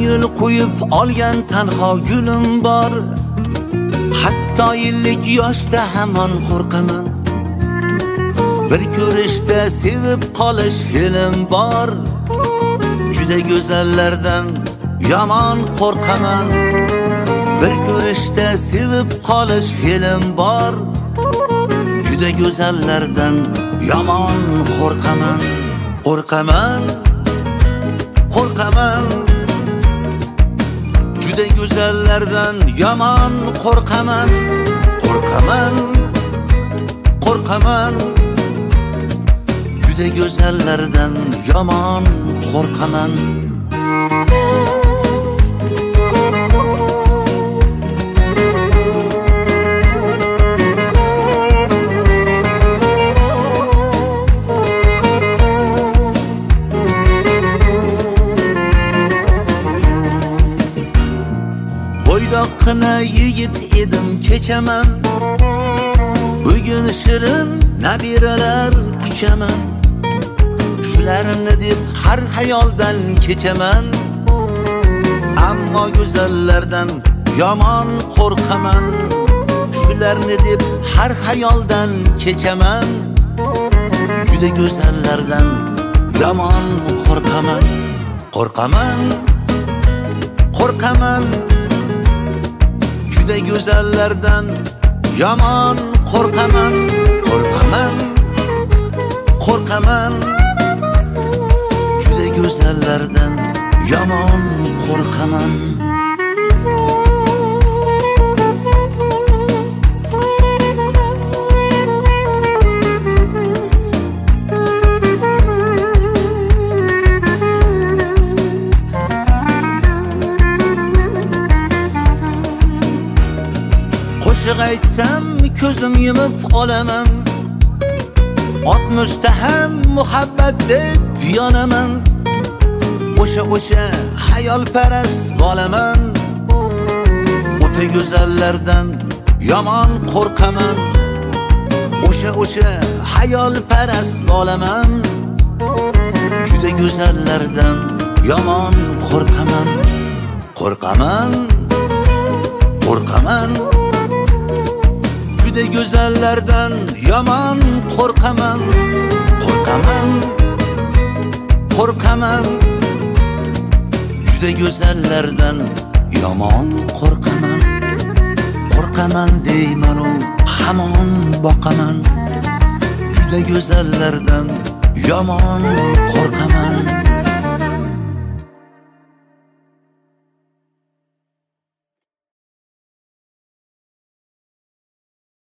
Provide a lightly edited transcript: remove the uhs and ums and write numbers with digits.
yo'l qo'yib olgan tanho gulim bor. Hatto 50 yoshda hamon qo'rqaman. Bir ko'rishda sevib qolish film bor. Juda go'zallardan yomon qo'rqaman. Bir ko'rishda sevib qolish film bor. Juda go'zallardan yomon qo'rqaman. Qo'rqaman, qo'rqaman. Juda go'zallardan yomon qo'rqaman. Qo'rqaman, qo'rqaman. Juda go'zallardan yomon qo'rqaman. Bo'ydoqqina yigit edim kechaman. Bugun shirin nabiralar kuchaman. Shularni deb har xayoldan kechaman. Ammo go'zallardan yomon qo'rqaman. Shularni deb har xayoldan kechaman. Juda go'zallardan yomon qo'rqaman. Qo'rqaman, qo'rqaman. Juda go'zallardan yomon qo'rqaman. Qo'rqaman, qo'rqaman. Juda go'zallardan yomon qo'rqaman. Qo'shiq aytsam ko'zim yumib olaman. 60 ta ham muhabbat deb yonaman. O'sha xayolparast bolaman. O'ta go'zallardan yomon qo'rqaman. O'sha xayolparast bolaman. Juda go'zallardan yomon qo'rqaman. Qo'rqaman, qo'rqaman. Juda go'zallardan yomon qo'rqaman. Qo'rqaman, qo'rqaman. Juda go'zallardan yomon qo'rqaman. Qo'rqaman deyman u hamon boqaman. Juda go'zallardan yomon qo'rqaman.